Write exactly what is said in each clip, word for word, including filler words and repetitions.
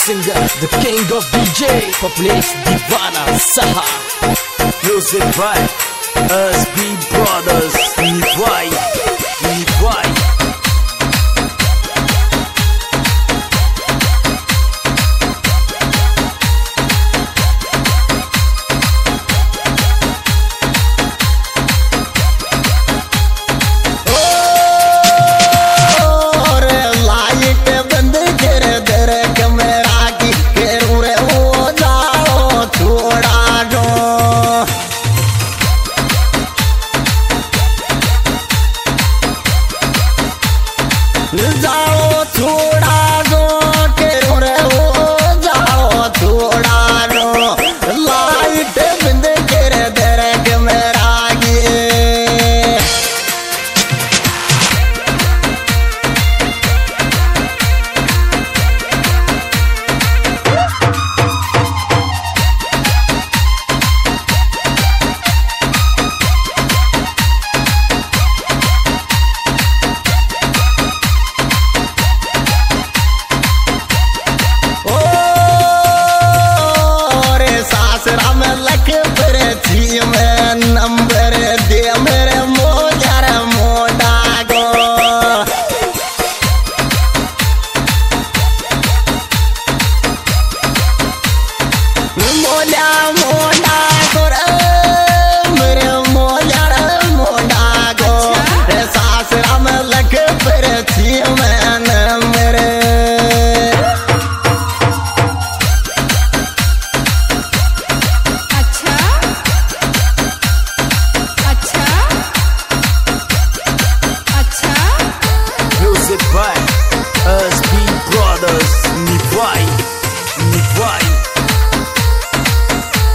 singer, the king of D J, Populace Divana Saha. Music by S B Brothers. Nivai, Nivai. जाओ थोड़ा जो के रे हो जाओ थोड़ा जो लाइट बिंद के रे दरक मेरा गे नंबर दे मेरे मोजार मोड़ा गो मोला मोड़ा गो मेरे मोजार मोड़ा गो सासरा में लग पर थी मैंने मेरे by S B Brothers. Nivai, Nivai.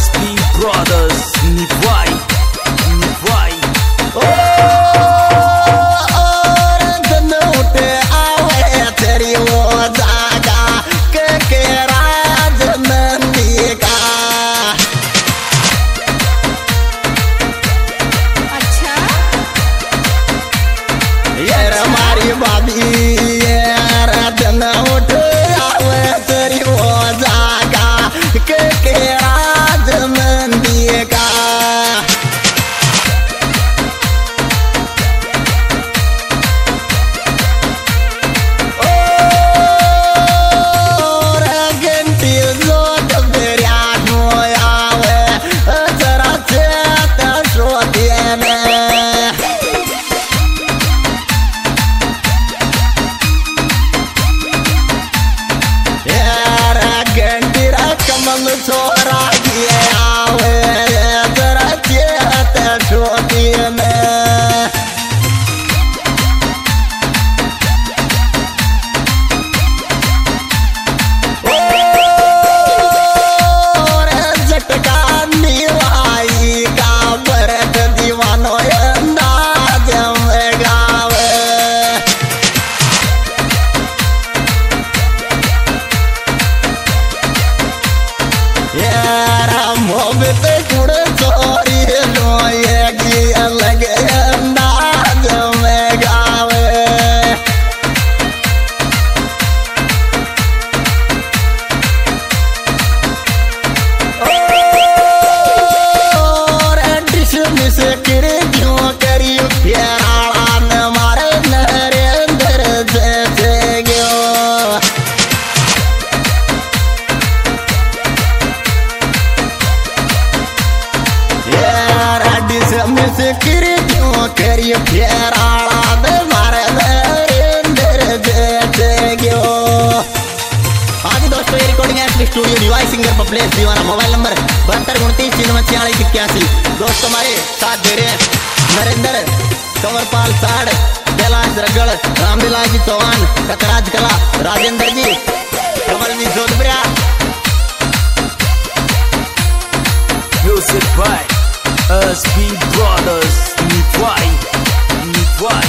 S B Brothers Nivai Nivai और दिन उठे आवे तेरी वो जागा के के राज नंदी का। अच्छा ये हमारी भाभी ये दिन उठे आवे तेरी वो जागा के के राज नंदी का। छोरा दिए आवे जरा चेत छोटी में और झटका निवाई का भरत दीवानो अंदाज में गावे। मोहब्बत कुड़ चोरी लोएगी अलग अंदाज में गावे। और डिश मिस कर क्यों करी प्यारा न मारे नरेंद्र जैसे गयो। मिस कर क्यों करिए फेरा मारे नरेंद्र जैसे गयो। आज दोस्तों ये रिकॉर्डिंग है स्टूडियो डिवाइस सिंगर पप्लेस दीवाना। मोबाइल नंबर बहत्तर उनतीस तीन छियालीस इक्यासी। दोस्तों हमारे साथ दे रहे हैं नरेंद्र कंवरपाल साड़, कैलाश रगड़, रामलीला जी चौहान, कतराज कला, राजेंद्र जी, कमल जी Jodhpuria. Music by S B Brothers Nivai Nivai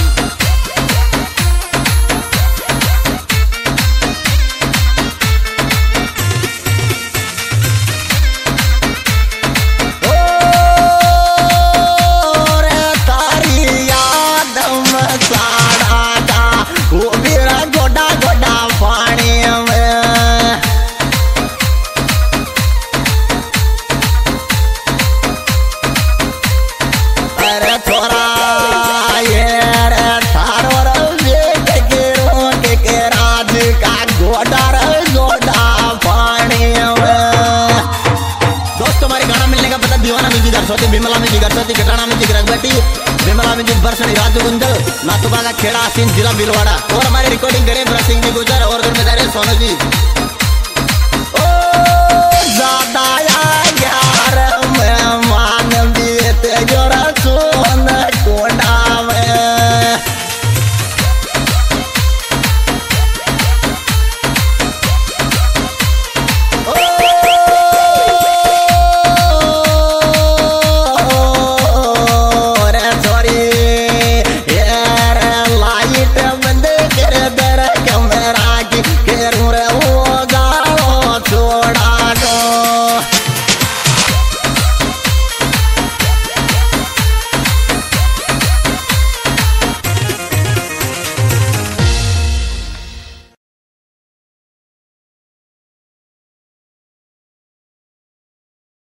Bimla में जिगर सती कटाना में जिगर रगबटी बिमला में जिगर बरसड़ी राजू गुंजल नातुबागा खेड़ा सिंह जिला बिलवाड़ा। और हमारे रिकॉर्डिंग करे भरत सिंह जी गुजर और जिम्मेदार सोनू जी। ओ ज्यादा